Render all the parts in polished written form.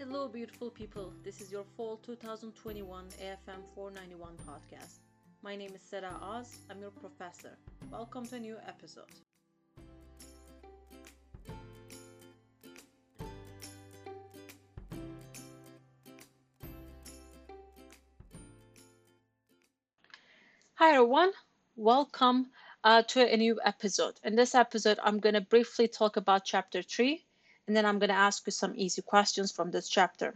Hello, beautiful people. This is your fall 2021 AFM 491 podcast. My name is Sarah Oz. I'm your professor. Welcome to a new episode. Hi, everyone. Welcome to a new episode. In this episode, I'm going to briefly talk about chapter 3, and then I'm going to ask you some easy questions from this chapter.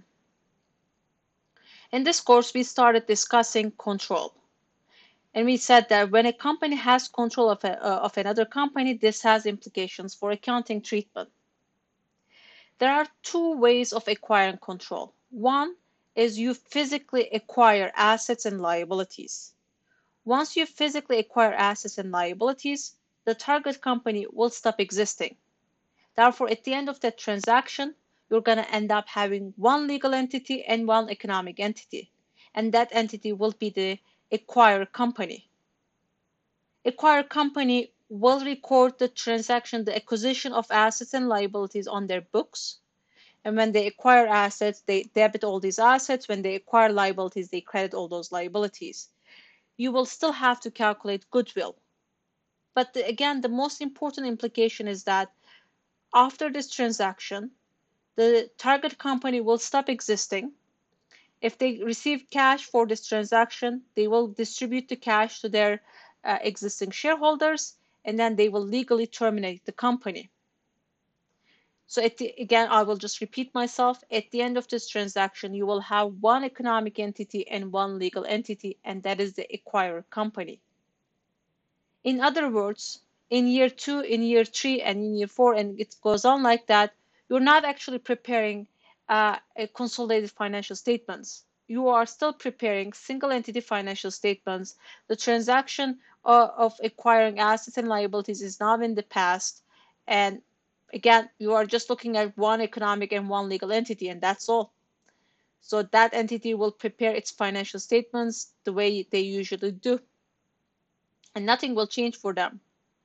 In this course, we started discussing control. And we said that when a company has control of another company, this has implications for accounting treatment. There are two ways of acquiring control. One is you physically acquire assets and liabilities. Once you physically acquire assets and liabilities, the target company will stop existing. Therefore, at the end of that transaction, you're going to end up having one legal entity and one economic entity. And that entity will be the acquired company. Acquired company will record the transaction, the acquisition of assets and liabilities on their books. And when they acquire assets, they debit all these assets. When they acquire liabilities, they credit all those liabilities. You will still have to calculate goodwill. But again, the most important implication is that after this transaction, the target company will stop existing. If they receive cash for this transaction, they will distribute the cash to their existing shareholders, and then they will legally terminate the company. So again, I will just repeat myself. At the end of this transaction, you will have one economic entity and one legal entity, and that is the acquirer company. In other words, in year 2, in year 3, and in year 4, and it goes on like that, you're not actually preparing a consolidated financial statements. You are still preparing single entity financial statements. The transaction of acquiring assets and liabilities is now in the past. And again, you are just looking at one economic and one legal entity, and that's all. So that entity will prepare its financial statements the way they usually do, and nothing will change for them.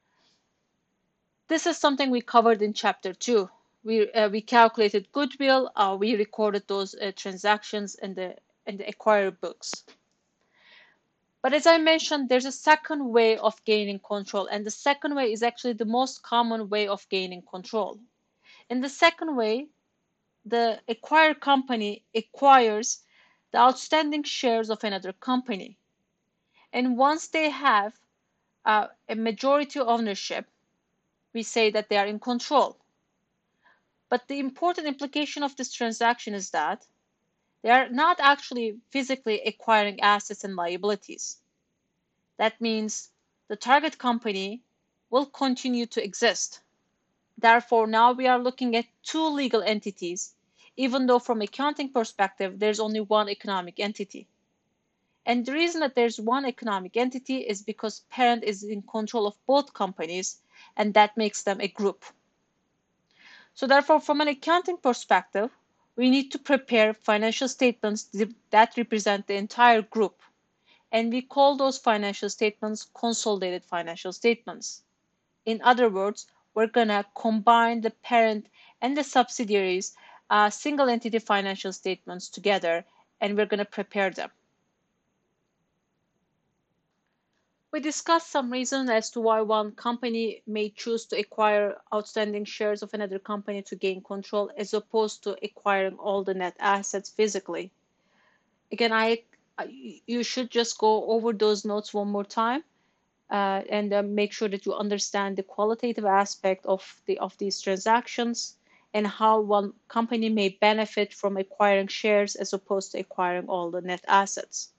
This is something we covered in chapter 2. We calculated goodwill. We recorded those transactions in the acquired books. But as I mentioned, there's a second way of gaining control, and the second way is actually the most common way of gaining control. In the second way, the acquired company acquires the outstanding shares of another company. And once they have a majority ownership, we say that they are in control. But the important implication of this transaction is that they are not actually physically acquiring assets and liabilities. That means the target company will continue to exist. Therefore, now we are looking at two legal entities, even though from accounting perspective, there's only one economic entity. And the reason that there's one economic entity is because parent is in control of both companies, and that makes them a group. So therefore, from an accounting perspective, we need to prepare financial statements that represent the entire group. And we call those financial statements consolidated financial statements. In other words, we're going to combine the parent and the subsidiaries single entity financial statements together, and we're going to prepare them. We discussed some reasons as to why one company may choose to acquire outstanding shares of another company to gain control as opposed to acquiring all the net assets physically. Again, you should just go over those notes one more time and make sure that you understand the qualitative aspect of these transactions and how one company may benefit from acquiring shares as opposed to acquiring all the net assets.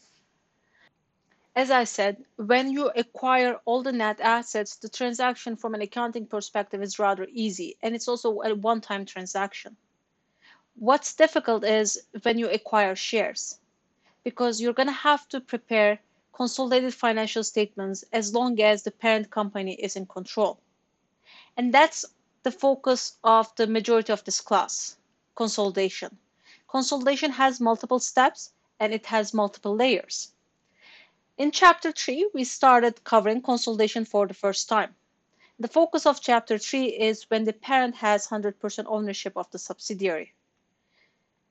As I said, when you acquire all the net assets, the transaction from an accounting perspective is rather easy, and it's also a one-time transaction. What's difficult is when you acquire shares, because you're going to have to prepare consolidated financial statements as long as the parent company is in control. And that's the focus of the majority of this class, consolidation. Consolidation has multiple steps and it has multiple layers. In chapter 3, we started covering consolidation for the first time. The focus of chapter 3 is when the parent has 100% ownership of the subsidiary.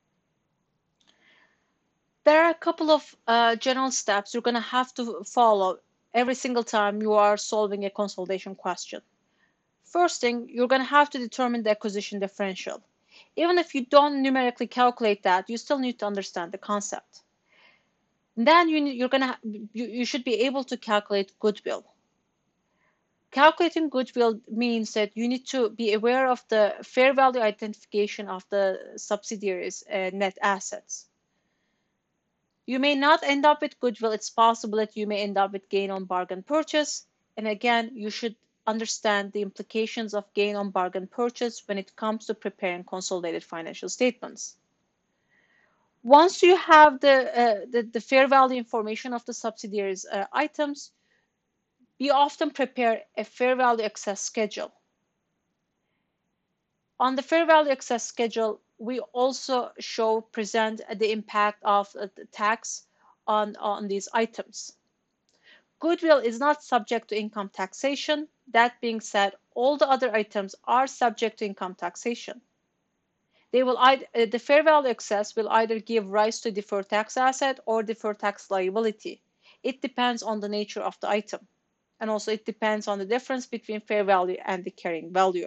There are a couple of general steps you're going to have to follow every single time you are solving a consolidation question. First thing, you're going to have to determine the acquisition differential. Even if you don't numerically calculate that, you still need to understand the concept. Then you should be able to calculate goodwill. Calculating goodwill means that you need to be aware of the fair value identification of the subsidiaries' net assets. You may not end up with goodwill. It's possible that you may end up with gain on bargain purchase. And again, you should understand the implications of gain on bargain purchase when it comes to preparing consolidated financial statements. Once you have the fair value information of the subsidiaries items, we often prepare a fair value excess schedule. On the fair value excess schedule, we also present the impact of the tax on these items. Goodwill is not subject to income taxation. That being said, all the other items are subject to income taxation. The fair value excess will either give rise to deferred tax asset or deferred tax liability. It depends on the nature of the item. And also it depends on the difference between fair value and the carrying value.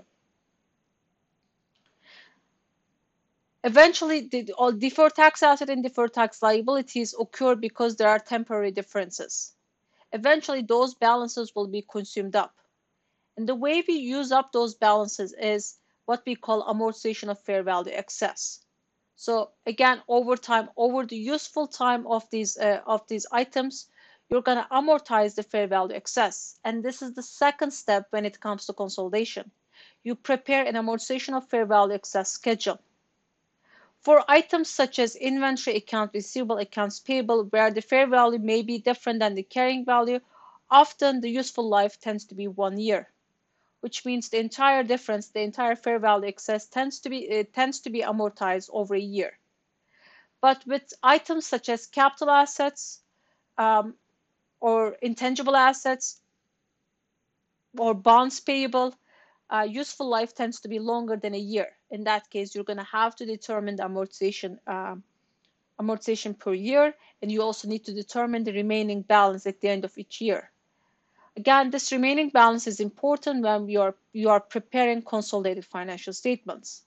Eventually, all deferred tax asset and deferred tax liabilities occur because there are temporary differences. Eventually, those balances will be consumed up. And the way we use up those balances is what we call amortization of fair value excess. So again, over time, over the useful time of these items, you're going to amortize the fair value excess. And this is the second step when it comes to consolidation. You prepare an amortization of fair value excess schedule. For items such as inventory, accounts receivable, accounts payable, where the fair value may be different than the carrying value, often the useful life tends to be 1 year, which means the entire difference, the entire fair value excess tends to be amortized over a year. But with items such as capital assets or intangible assets or bonds payable, useful life tends to be longer than a year. In that case, you're going to have to determine the amortization per year, and you also need to determine the remaining balance at the end of each year. Again, this remaining balance is important when you are preparing consolidated financial statements.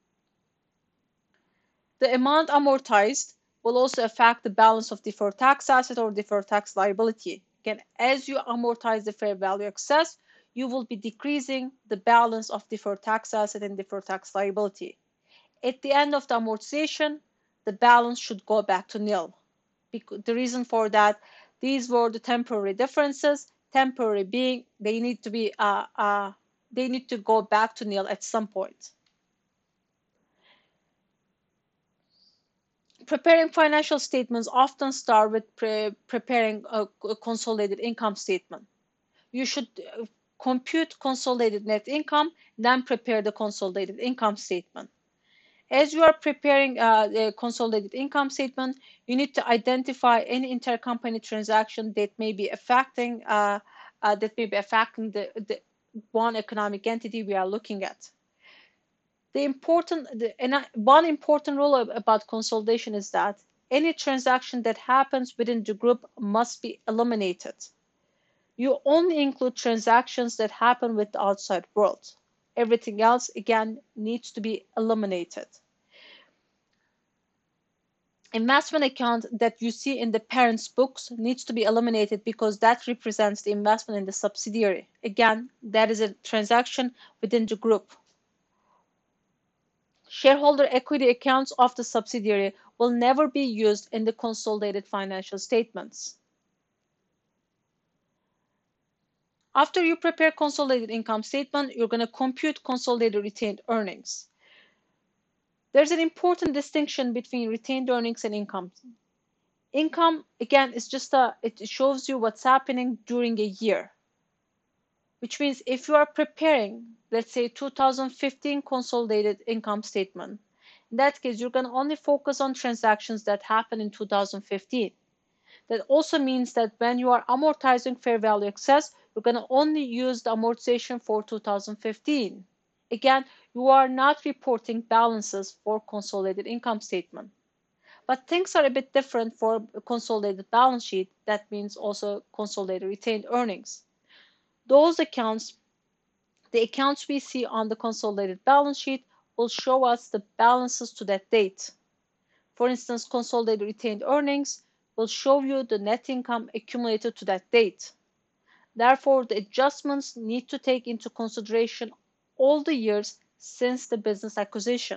The amount amortized will also affect the balance of deferred tax asset or deferred tax liability. Again, as you amortize the fair value excess, you will be decreasing the balance of deferred tax asset and deferred tax liability. At the end of the amortization, the balance should go back to nil. The reason for that, these were the temporary differences. Temporary being they need to go back to nil at some point. Preparing financial statements often start with preparing a consolidated income statement. You should compute consolidated net income, then prepare the consolidated income statement. As you are preparing the consolidated income statement, you need to identify any intercompany transaction that may be affecting the one economic entity we are looking at. One important rule about consolidation is that any transaction that happens within the group must be eliminated. You only include transactions that happen with the outside world. Everything else, again, needs to be eliminated. Investment account that you see in the parent's books needs to be eliminated because that represents the investment in the subsidiary. Again, that is a transaction within the group. Shareholder equity accounts of the subsidiary will never be used in the consolidated financial statements. After you prepare consolidated income statement, you're going to compute consolidated retained earnings. There's an important distinction between retained earnings and income. Income, again, is it shows you what's happening during a year, which means if you are preparing, let's say, 2015 consolidated income statement, in that case, you're going to only focus on transactions that happened in 2015. That also means that when you are amortizing fair value excess, you're going to only use the amortization for 2015. Again, you are not reporting balances for consolidated income statement. But things are a bit different for a consolidated balance sheet. That means also consolidated retained earnings. Those accounts, the accounts we see on the consolidated balance sheet, will show us the balances to that date. For instance, consolidated retained earnings will show you the net income accumulated to that date. Therefore, the adjustments need to take into consideration all the years since the business acquisition.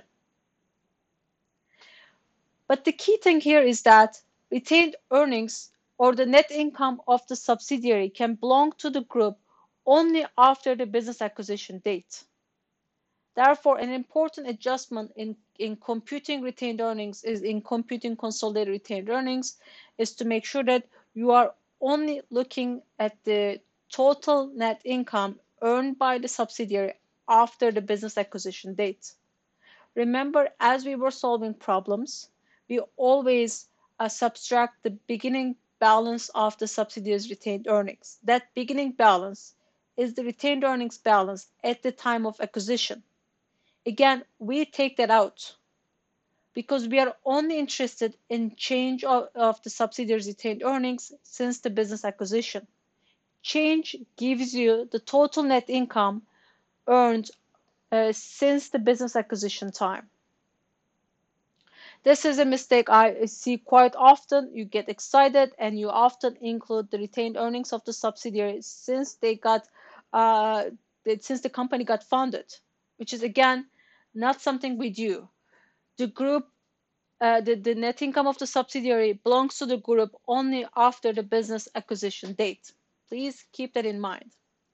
But the key thing here is that retained earnings or the net income of the subsidiary can belong to the group only after the business acquisition date. Therefore, an important adjustment in computing retained earnings in computing consolidated retained earnings is to make sure that you are only looking at the total net income earned by the subsidiary after the business acquisition date. Remember, as we were solving problems, we always subtract the beginning balance of the subsidiary's retained earnings. That beginning balance is the retained earnings balance at the time of acquisition. Again, we take that out because we are only interested in change of the subsidiary's retained earnings since the business acquisition. Change gives you the total net income earned since the business acquisition time. This is a mistake I see quite often. You get excited and you often include the retained earnings of the subsidiary since they got since the company got founded, which is again not something we do. The group, the net income of the subsidiary belongs to the group only after the business acquisition date. Please keep that in mind.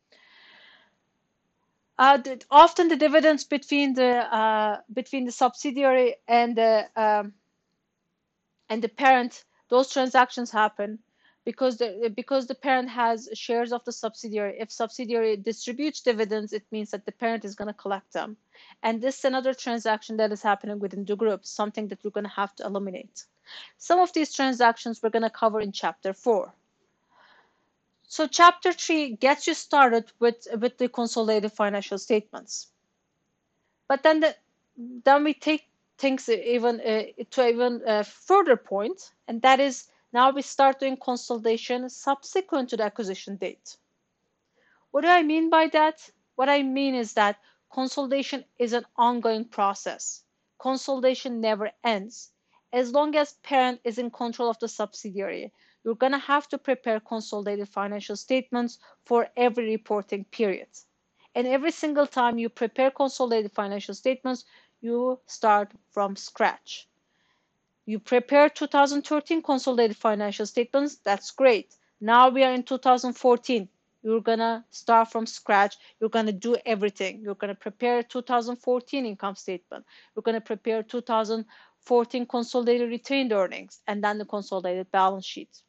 Often the dividends between the subsidiary and the parent, those transactions happen because the parent has shares of the subsidiary. If subsidiary distributes dividends, it means that the parent is going to collect them. And this is another transaction that is happening within the group, something that we're going to have to eliminate. Some of these transactions we're going to cover in chapter 4. So chapter 3 gets you started with the consolidated financial statements. But then we take things even to even a further point, and that is now we start doing consolidation subsequent to the acquisition date. What do I mean by that? What I mean is that consolidation is an ongoing process. Consolidation never ends. As long as parent is in control of the subsidiary, you're going to have to prepare consolidated financial statements for every reporting period. And every single time you prepare consolidated financial statements, you start from scratch. You prepare 2013 consolidated financial statements, that's great. Now we are in 2014. You're going to start from scratch. You're going to do everything. You're going to prepare 2014 income statement. You're going to prepare 2014 consolidated retained earnings, and then the consolidated balance sheet.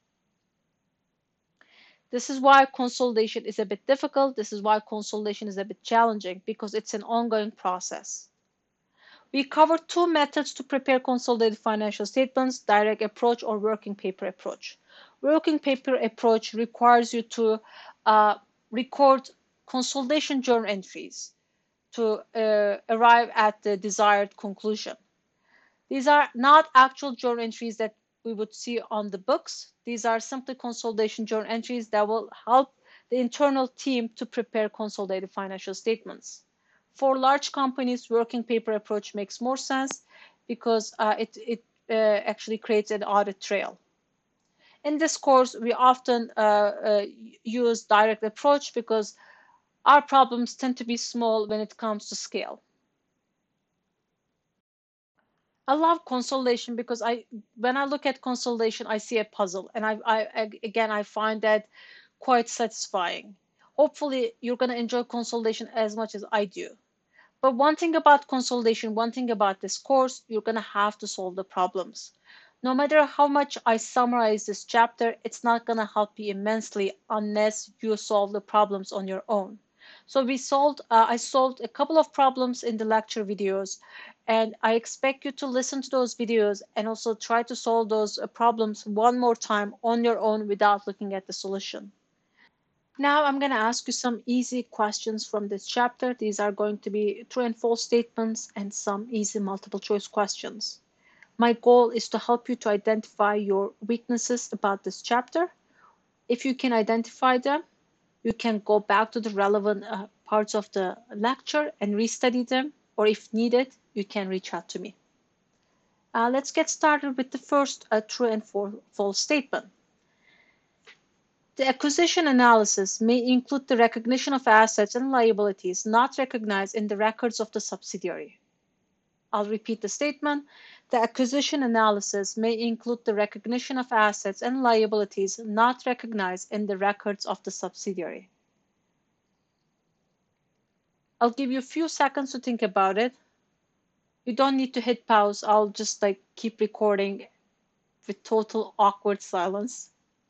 This is why consolidation is a bit difficult. This is why consolidation is a bit challenging, because it's an ongoing process. We cover two methods to prepare consolidated financial statements: direct approach or working paper approach. Working paper approach requires you to record consolidation journal entries to arrive at the desired conclusion. These are not actual journal entries that we would see on the books. These are simply consolidation journal entries that will help the internal team to prepare consolidated financial statements. For large companies, working paper approach makes more sense because it actually creates an audit trail. In this course, we often use direct approach because our problems tend to be small when it comes to scale. I love consolidation because when I look at consolidation, I see a puzzle, and I find that quite satisfying. Hopefully, you're going to enjoy consolidation as much as I do. But one thing about consolidation, one thing about this course, you're going to have to solve the problems. No matter how much I summarize this chapter, it's not going to help you immensely unless you solve the problems on your own. So I solved a couple of problems in the lecture videos, and I expect you to listen to those videos and also try to solve those problems one more time on your own without looking at the solution. Now I'm going to ask you some easy questions from this chapter. These are going to be true and false statements and some easy multiple choice questions. My goal is to help you to identify your weaknesses about this chapter. If you can identify them, you can go back to the relevant parts of the lecture and restudy them, or if needed, you can reach out to me. Let's get started with the first true and false statement. The acquisition analysis may include the recognition of assets and liabilities not recognized in the records of the subsidiary. I'll repeat the statement. The acquisition analysis may include the recognition of assets and liabilities not recognized in the records of the subsidiary. I'll give you a few seconds to think about it. You don't need to hit pause. I'll just keep recording with total awkward silence.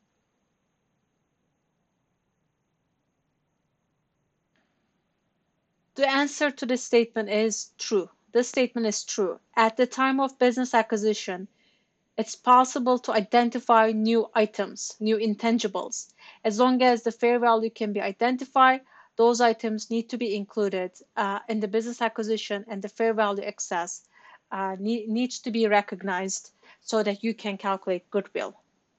The answer to this statement is true. This statement is true. At the time of business acquisition, it's possible to identify new items, new intangibles. As long as the fair value can be identified, those items need to be included in the business acquisition, and the fair value excess needs to be recognized so that you can calculate goodwill.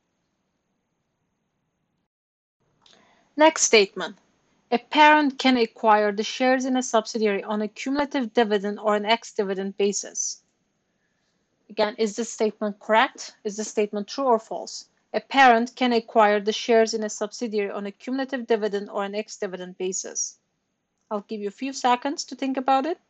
Next statement. A parent can acquire the shares in a subsidiary on a cumulative dividend or an ex-dividend basis. Again, is this statement correct? Is this statement true or false? A parent can acquire the shares in a subsidiary on a cumulative dividend or an ex-dividend basis. I'll give you a few seconds to think about it.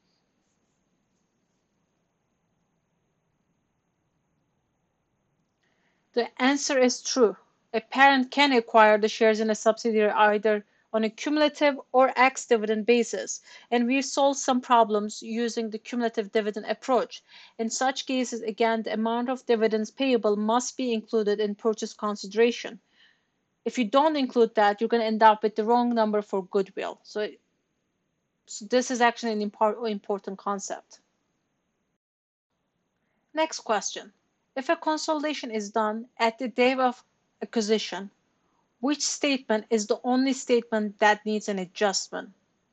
The answer is true. A parent can acquire the shares in a subsidiary either on a cumulative or ex-dividend basis, and we solved some problems using the cumulative dividend approach. In such cases, again, the amount of dividends payable must be included in purchase consideration. If you don't include that, you're going to end up with the wrong number for goodwill. So this is actually an important concept. Next question. If a consolidation is done at the date of acquisition, which statement is the only statement that needs an adjustment?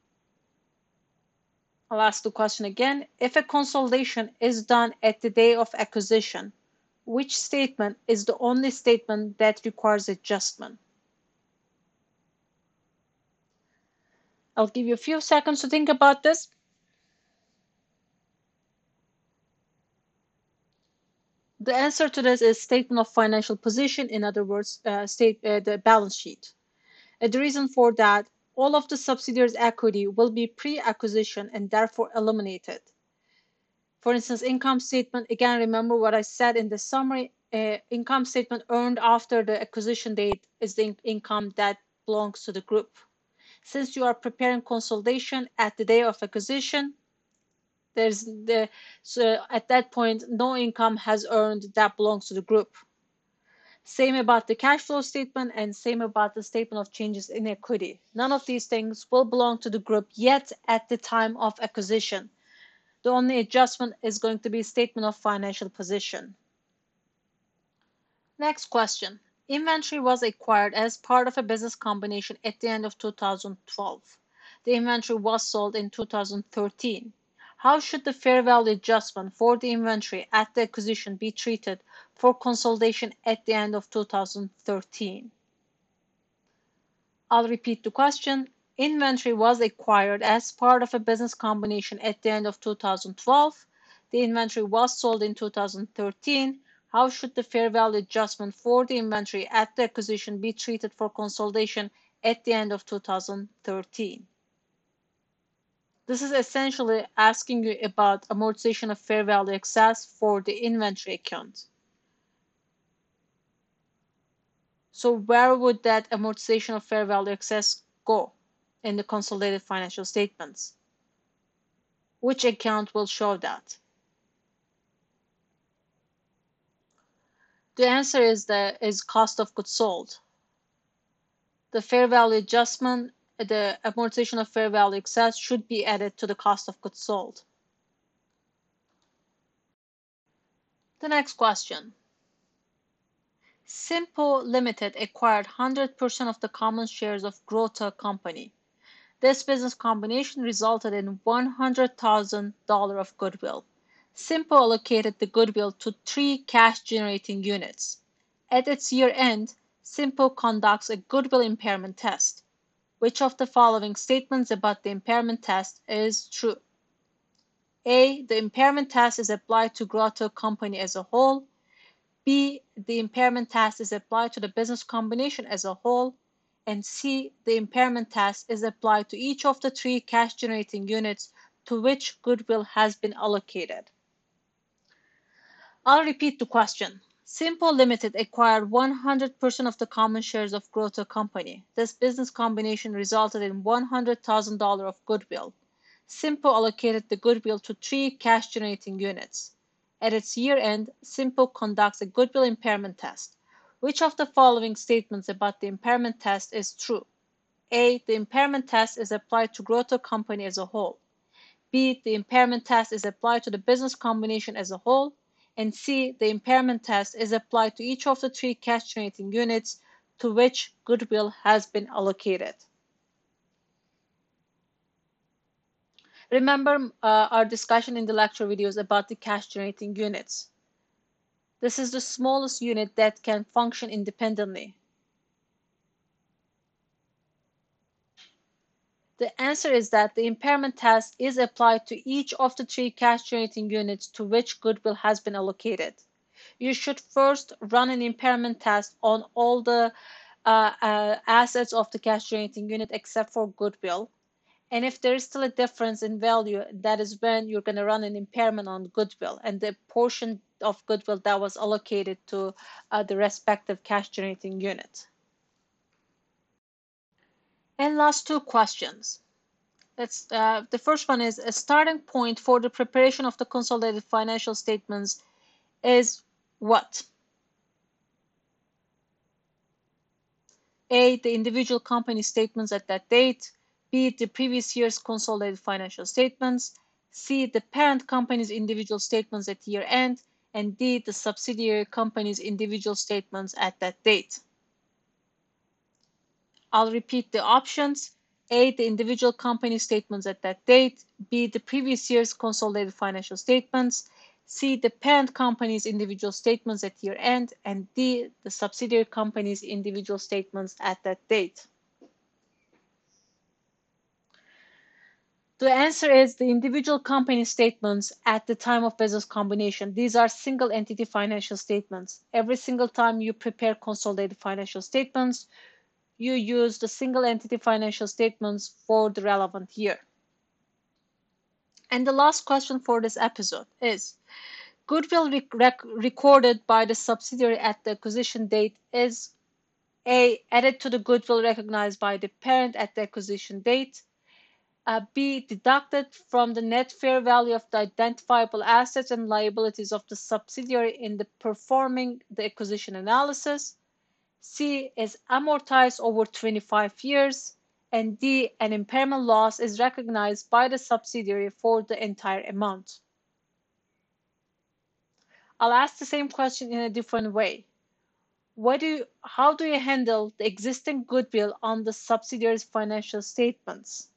I'll ask the question again. If a consolidation is done at the day of acquisition, which statement is the only statement that requires adjustment? I'll give you a few seconds to think about this. The answer to this is statement of financial position, in other words, the balance sheet. The reason for that, all of the subsidiaries' equity will be pre-acquisition and therefore eliminated. For instance, income statement, again, remember what I said in the summary, income statement earned after the acquisition date is the income that belongs to the group. Since you are preparing consolidation at the day of acquisition, so at that point, no income has earned that belongs to the group. Same about the cash flow statement and same about the statement of changes in equity. None of these things will belong to the group yet at the time of acquisition. The only adjustment is going to be statement of financial position. Next question. Inventory was acquired as part of a business combination at the end of 2012. The inventory was sold in 2013. How should the fair value adjustment for the inventory at the acquisition be treated for consolidation at the end of 2013? I'll repeat the question. Inventory was acquired as part of a business combination at the end of 2012. The inventory was sold in 2013. How should the fair value adjustment for the inventory at the acquisition be treated for consolidation at the end of 2013? This is essentially asking you about amortization of fair value excess for the inventory account. So where would that amortization of fair value excess go in the consolidated financial statements? Which account will show that? The answer is cost of goods sold. The fair value adjustment, the amortization of fair value excess should be added to the cost of goods sold. The next question. Simpo Limited acquired 100% of the common shares of Grota Company. This business combination resulted in $100,000 of goodwill. Simple allocated the goodwill to 3 cash-generating units. At its year-end, Simple conducts a goodwill impairment test. Which of the following statements about the impairment test is true? A. The impairment test is applied to Grotto Company as a whole. B. The impairment test is applied to the business combination as a whole. And C. The impairment test is applied to each of the 3 cash-generating units to which goodwill has been allocated. I'll repeat the question. Simple Limited acquired 100% of the common shares of Grotto Company. This business combination resulted in $100,000 of goodwill. Simple allocated the goodwill to 3 cash-generating units. At its year-end, Simple conducts a goodwill impairment test. Which of the following statements about the impairment test is true? A. The impairment test is applied to Grotto Company as a whole. B. The impairment test is applied to the business combination as a whole. And C. The impairment test is applied to each of the 3 cash-generating units to which goodwill has been allocated. Remember our discussion in the lecture videos about the cash-generating units. This is the smallest unit that can function independently. The answer is that the impairment test is applied to each of the 3 cash-generating units to which goodwill has been allocated. You should first run an impairment test on all the assets of the cash-generating unit except for goodwill. And if there is still a difference in value, that is when you're going to run an impairment on goodwill and the portion of goodwill that was allocated to the respective cash-generating unit. And last 2 questions. The first one is a starting point for the preparation of the consolidated financial statements is what? A. The individual company statements at that date. B. The previous year's consolidated financial statements. C. The parent company's individual statements at year end. And D. The subsidiary company's individual statements at that date. I'll repeat the options. A. The individual company statements at that date. B. The previous year's consolidated financial statements. C. The parent company's individual statements at year end. And D. The subsidiary company's individual statements at that date. The answer is the individual company statements at the time of business combination. These are single entity financial statements. Every single time you prepare consolidated financial statements, you use the single entity financial statements for the relevant year. And the last question for this episode is, goodwill recorded by the subsidiary at the acquisition date is A. Added to the goodwill recognized by the parent at the acquisition date. B. Deducted from the net fair value of the identifiable assets and liabilities of the subsidiary in the performing the acquisition analysis. C. Is amortized over 25 years. And D. An impairment loss is recognized by the subsidiary for the entire amount. I'll ask the same question in a different way. How do you handle the existing goodwill on the subsidiary's financial statements?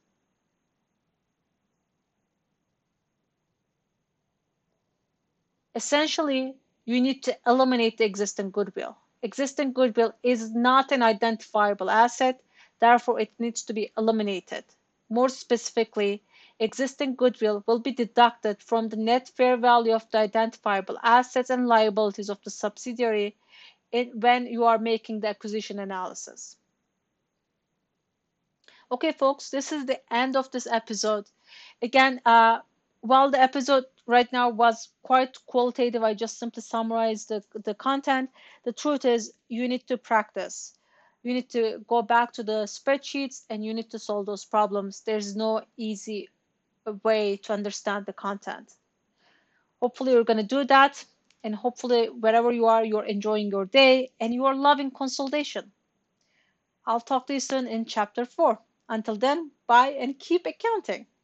Essentially, you need to eliminate the existing goodwill. Existing goodwill is not an identifiable asset, therefore it needs to be eliminated. More specifically, existing goodwill will be deducted from the net fair value of the identifiable assets and liabilities of the subsidiary when you are making the acquisition analysis. Okay, folks, this is the end of this episode. Again, while the episode right now was quite qualitative, I just simply summarized the content. The truth is you need to practice. You need to go back to the spreadsheets and you need to solve those problems. There's no easy way to understand the content. Hopefully you're going to do that, and hopefully wherever you are, you're enjoying your day and you are loving consolidation. I'll talk to you soon in chapter 4. Until then, bye and keep accounting.